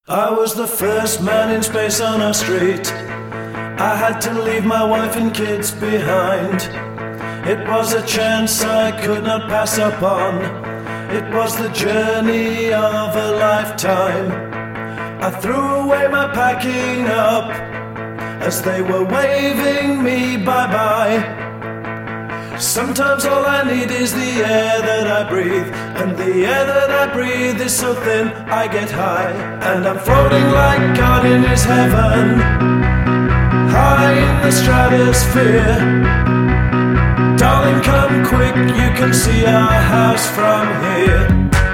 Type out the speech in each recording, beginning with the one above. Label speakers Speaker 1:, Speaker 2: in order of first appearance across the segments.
Speaker 1: I was the first man in space on our street. I had to leave my wife and kids behind. It was a chance I could not pass up on. It was the journey of a lifetime. I threw away my packing up as they were waving me bye-bye. Sometimes all I need is the air that I breathe, and the air that I breathe is so thin I get high. And I'm floating like God in his heaven, high in the stratosphere. Darling, come quick, you can see our house from here.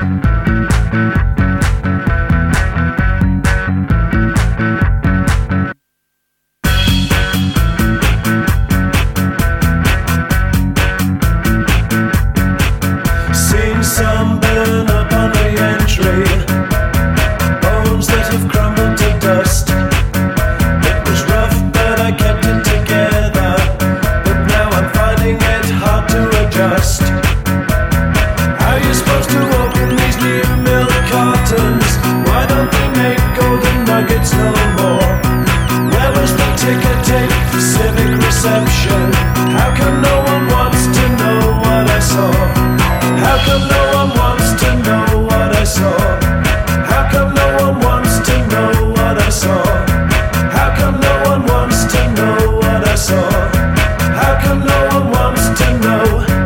Speaker 1: Some burn up on the entry, bones that have crumbled to dust. It was rough but I kept it together, but now I'm finding it hard to adjust. How are you supposed to open these new milk cartons? Why don't they make golden nuggets no more? Where was the ticker tape for civic reception? How come no one wants to know what I saw? How come no one wants to know what I saw? How come no one wants to know what I saw? How come no one wants to know what I saw? How come no one wants to know?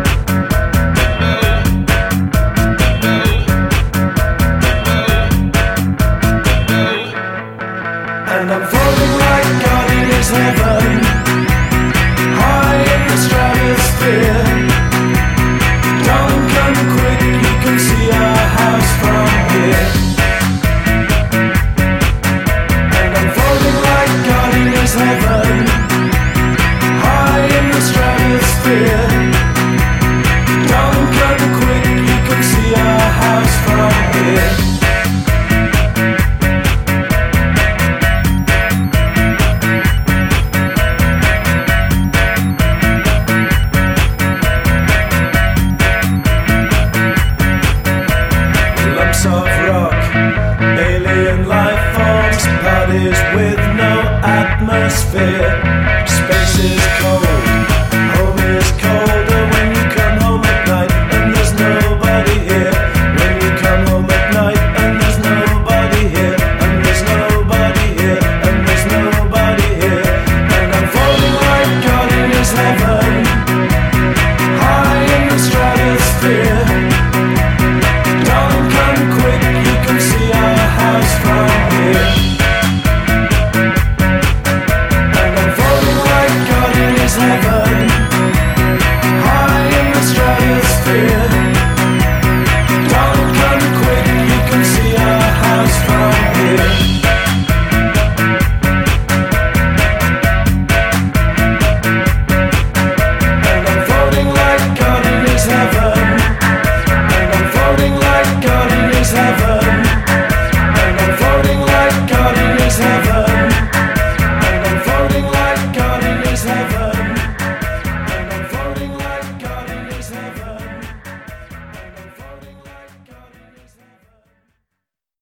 Speaker 1: And I'm floating like God in his heaven, high in the stratosphere. Darling, come quick, you can see our house from here. And I'm floating like God in his heaven, high in the stratosphere. Darling, come quick, you can see our house from here. Of rock, alien life forms, bodies with no atmosphere. Space is